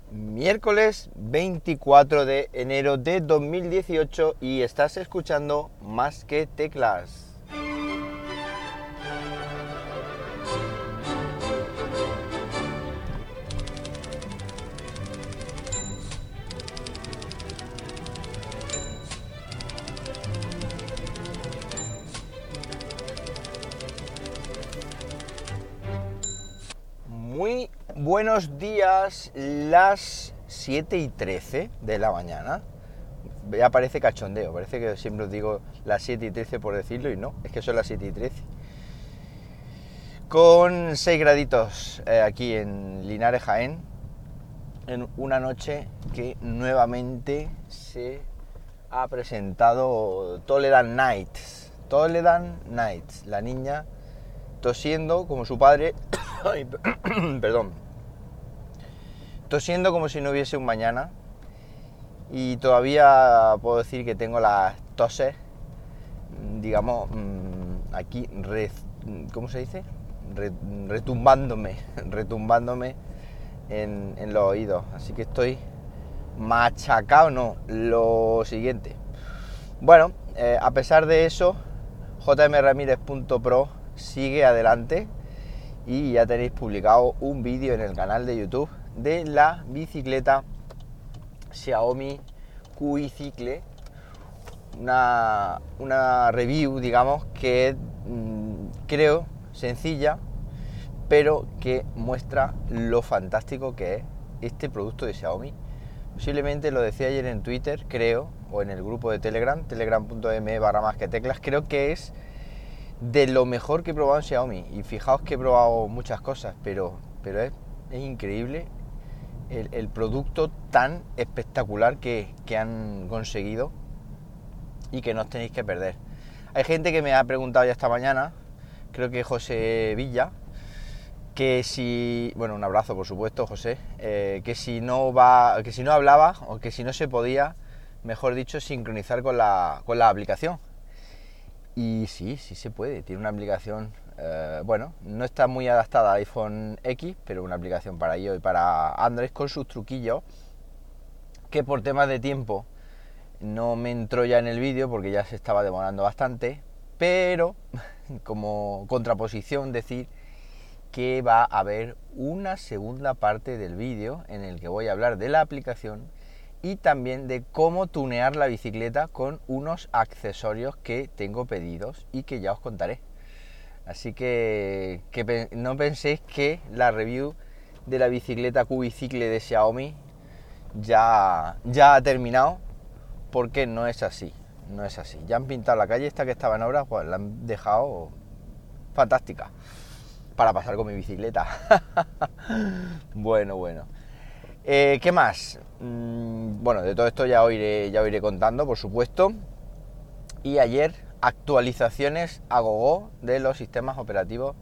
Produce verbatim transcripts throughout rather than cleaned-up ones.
Miércoles veinticuatro de enero de dos mil dieciocho y estás escuchando Más que Teclas. Muy buenos días, las siete y trece de la mañana. Ya parece cachondeo, parece que siempre os digo las siete y trece por decirlo y no, es que son las siete y trece. Con seis graditos eh, aquí en Linares, Jaén, en una noche que nuevamente se ha presentado Toledan Nights. Toledan Nights, la niña tosiendo como su padre. Ay, perdón. Tosiendo como si no hubiese un mañana. Y todavía puedo decir que tengo las toses, digamos, aquí, ¿cómo se dice? Retumbándome, retumbándome en, en los oídos. Así que estoy machacado, no, lo siguiente. Bueno, eh, a pesar de eso, j m ramírez punto pro sigue adelante y ya tenéis publicado un vídeo en el canal de YouTube de la bicicleta Xiaomi Q I Cycle, una, una review, digamos, que mmm, creo sencilla, pero que muestra lo fantástico que es este producto de Xiaomi. Posiblemente lo decía ayer en Twitter, creo, o en el grupo de Telegram, telegram punto m barra más que teclas, creo que es de lo mejor que he probado en Xiaomi. Y fijaos que he probado muchas cosas, pero, pero es, es increíble el, el producto tan espectacular que, que han conseguido y que no os tenéis que perder. Hay gente que me ha preguntado ya esta mañana, creo que José Villa, que si, bueno, un abrazo por supuesto, José, eh, que si no va, que si no hablaba o que si no se podía, mejor dicho, sincronizar con la, con la aplicación. Y sí, sí se puede, tiene una aplicación, eh, bueno, no está muy adaptada a iPhone X, pero una aplicación para iOS y para Android con sus truquillos, que por temas de tiempo no me entró ya en el vídeo porque ya se estaba demorando bastante, pero como contraposición decir que va a haber una segunda parte del vídeo en el que voy a hablar de la aplicación y también de cómo tunear la bicicleta con unos accesorios que tengo pedidos y que ya os contaré. Así que, que no penséis que la review de la bicicleta Q I Cycle de Xiaomi ya, ya ha terminado, porque no es así, no es así. Ya han pintado la calle esta que estaba en obras, pues la han dejado fantástica para pasar con mi bicicleta. Bueno, bueno. Eh, ¿Qué más? Mm, bueno, de todo esto ya os iré, ya os iré contando, por supuesto. Y ayer, actualizaciones a gogo de los sistemas operativos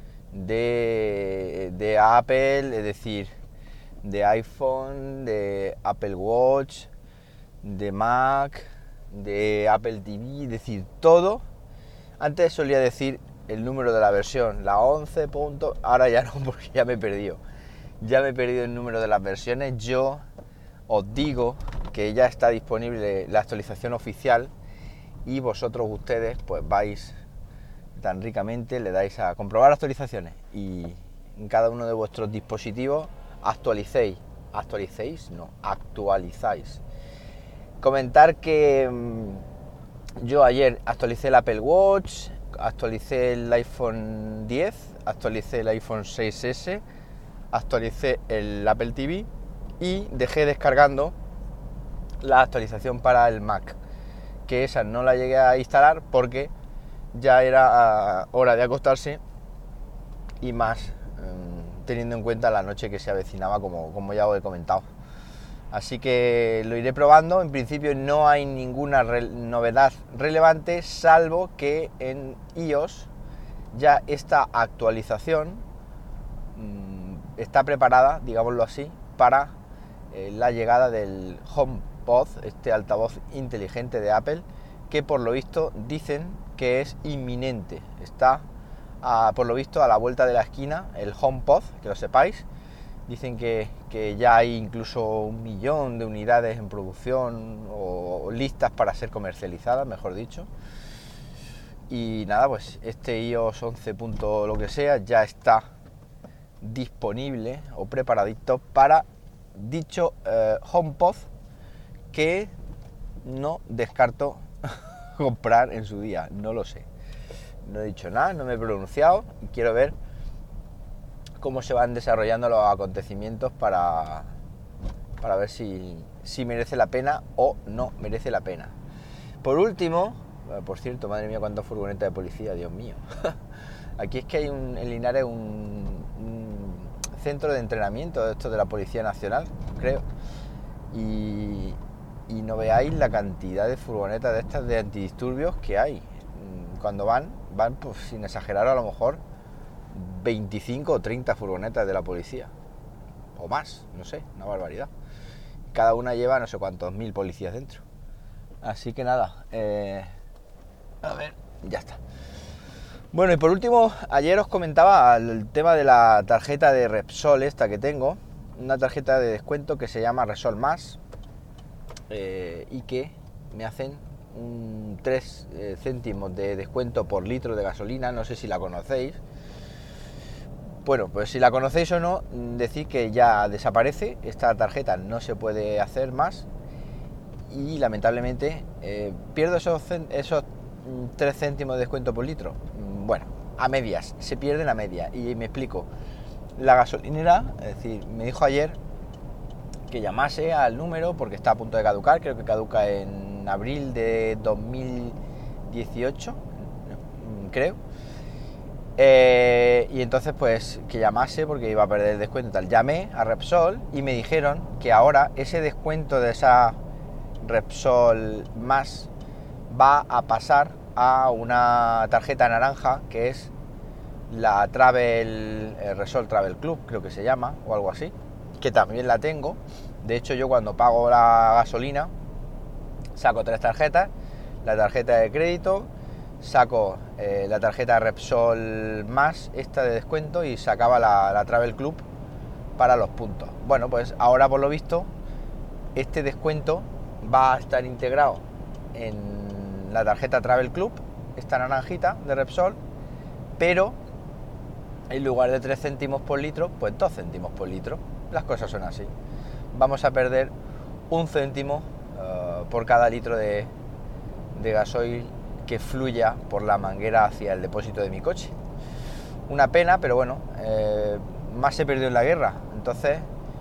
de, de Apple, es decir, de iPhone, de Apple Watch, de Mac, de Apple T V, es decir, todo. Antes solía decir el número de la versión, la once. Ahora ya no, porque ya me he perdido. Ya me he perdido el número de las versiones. Yo os digo que ya está disponible la actualización oficial y vosotros, ustedes, pues vais tan ricamente, le dais a comprobar actualizaciones y en cada uno de vuestros dispositivos actualicéis. ¿Actualicéis? No, actualizáis. Comentar que mmm, yo ayer actualicé el Apple Watch, actualicé el iPhone diez, actualicé el iPhone seis ese, actualicé el Apple T V y dejé descargando la actualización para el Mac, que esa no la llegué a instalar porque ya era hora de acostarse y más mmm, teniendo en cuenta la noche que se avecinaba, como, como ya os he comentado. Así que lo iré probando. En principio no hay ninguna re- novedad relevante, salvo que en iOS ya esta actualización mmm, está preparada, digámoslo así, para eh, la llegada del HomePod, este altavoz inteligente de Apple, que por lo visto dicen que es inminente. Está, a, por lo visto, a la vuelta de la esquina el HomePod, que lo sepáis. Dicen que, que ya hay incluso un millón de unidades en producción o, o listas para ser comercializadas, mejor dicho. Y nada, pues este iOS once. Lo que sea ya está disponible o preparadito para dicho eh, HomePod, que no descarto comprar en su día, no lo sé. No he dicho nada, no me he pronunciado y quiero ver cómo se van desarrollando los acontecimientos para, para ver si, si merece la pena o no merece la pena. Por último, por cierto, madre mía, cuánta furgoneta de policía, Dios mío. Aquí es que hay un, en Linares un, un centro de entrenamiento de esto de la Policía Nacional, creo, y, y no veáis la cantidad de furgonetas de estas de antidisturbios que hay. Cuando van, van pues, sin exagerar, a lo mejor veinticinco o treinta furgonetas de la policía, o más, no sé, una barbaridad. Cada una lleva no sé cuántos mil policías dentro. Así que nada, eh, a ver, ya está. Bueno, y por último, ayer os comentaba el tema de la tarjeta de Repsol esta que tengo, una tarjeta de descuento que se llama Repsol Más, eh, y que me hacen un tres eh, céntimos de descuento por litro de gasolina. No sé si la conocéis. Bueno, pues si la conocéis o no, decir que ya desaparece, esta tarjeta no se puede hacer más y lamentablemente eh, pierdo esos, esos tres céntimos de descuento por litro. Bueno, a medias, se pierden a media, y me explico. La gasolinera, es decir, me dijo ayer que llamase al número porque está a punto de caducar, creo que caduca en abril de dos mil dieciocho, creo. Eh, y entonces pues que llamase porque iba a perder el descuento y tal. Llamé a Repsol y me dijeron que ahora ese descuento de esa Repsol Más va a pasar a una tarjeta naranja que es la Travel, eh, Repsol Travel Club, creo que se llama, o algo así, que también la tengo. De hecho, yo cuando pago la gasolina saco tres tarjetas: la tarjeta de crédito, saco eh, la tarjeta Repsol Más, esta de descuento, y sacaba la, la Travel Club para los puntos. Bueno, pues ahora por lo visto este descuento va a estar integrado en la tarjeta Travel Club, esta naranjita de Repsol, pero en lugar de tres céntimos por litro, pues dos céntimos por litro. Las cosas son así. Vamos a perder un céntimo uh, por cada litro de, de gasoil que fluya por la manguera hacia el depósito de mi coche. Una pena, pero bueno, eh, más se perdió en la guerra. Entonces,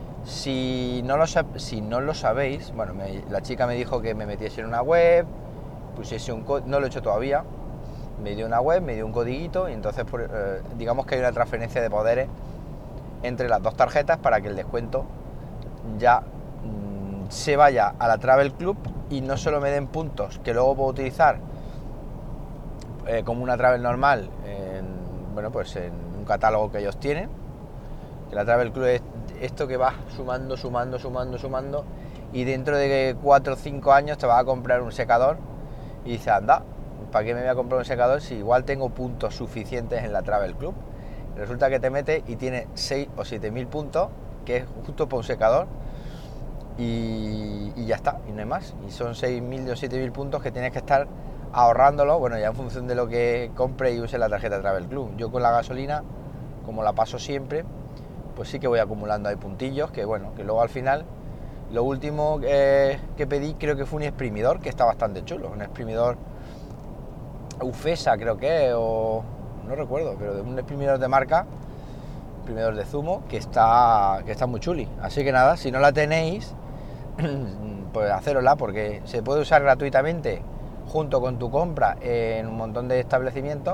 si no lo, si no lo sabéis, bueno, me, la chica me dijo que me metiese en una web, pusiese un código, no lo he hecho todavía, me dio una web, me dio un codiguito, y entonces por, eh, digamos que hay una transferencia de poderes entre las dos tarjetas para que el descuento ya mmm, se vaya a la Travel Club y no solo me den puntos que luego puedo utilizar eh, como una Travel normal en, bueno, pues en un catálogo que ellos tienen. Que la Travel Club es esto que va sumando, sumando, sumando, sumando, y dentro de cuatro o cinco años te vas a comprar un secador y dices, anda, ¿para qué me voy a comprar un secador si igual tengo puntos suficientes en la Travel Club? Resulta que te metes y tiene seis o siete mil puntos, que es justo para un secador, y, y ya está, y no hay más. Y son seis mil o siete mil puntos que tienes que estar ahorrándolo, bueno, ya en función de lo que compre y use la tarjeta Travel Club. Yo con la gasolina, como la paso siempre, pues sí que voy acumulando ahí puntillos, que bueno, que luego al final, lo último eh, que pedí creo que fue un exprimidor, que está bastante chulo, un exprimidor Ufesa creo que, o no recuerdo, pero de un exprimidor de marca, exprimidor de zumo, que está, que está muy chuli. Así que nada, si no la tenéis, pues hacérosla, porque se puede usar gratuitamente junto con tu compra en un montón de establecimientos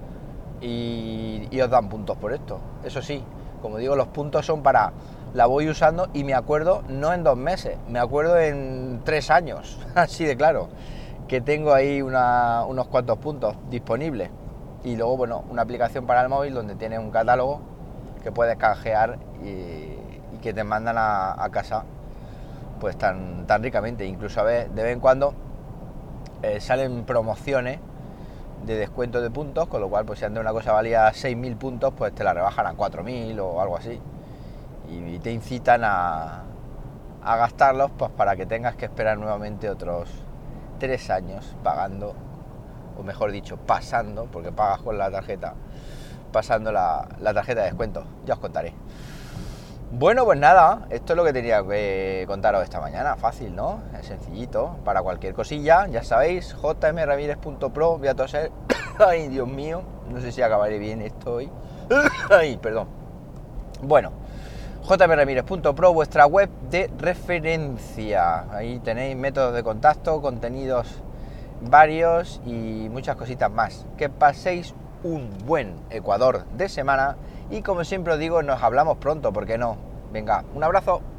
y, y os dan puntos por esto. Eso sí, como digo, los puntos son para, la voy usando y me acuerdo no en dos meses, me acuerdo en tres años, así de claro, que tengo ahí una, unos cuantos puntos disponibles. Y luego, bueno, una aplicación para el móvil donde tienes un catálogo que puedes canjear y, y que te mandan a, a casa pues tan, tan ricamente. Incluso a ver, de vez en cuando eh, salen promociones de descuento de puntos, con lo cual pues si antes una cosa valía seis mil puntos, pues te la rebajan a cuatro mil o algo así. y te incitan a, a gastarlos, pues para que tengas que esperar nuevamente otros tres años pagando, o mejor dicho, pasando, porque pagas con la tarjeta, pasando la, la tarjeta de descuento. Ya os contaré. Bueno, pues nada, esto es lo que tenía que contaros esta mañana. Fácil, ¿no? Es sencillito. Para cualquier cosilla, ya sabéis, j m ramírez punto pro. Voy a toser. Ay, Dios mío, no sé si acabaré bien esto hoy. Ay, perdón. Bueno, j m ramírez punto pro, vuestra web de referencia. Ahí tenéis métodos de contacto, contenidos varios y muchas cositas más. Que paséis un buen Ecuador de semana y como siempre os digo, nos hablamos pronto, ¿por qué no? Venga, un abrazo.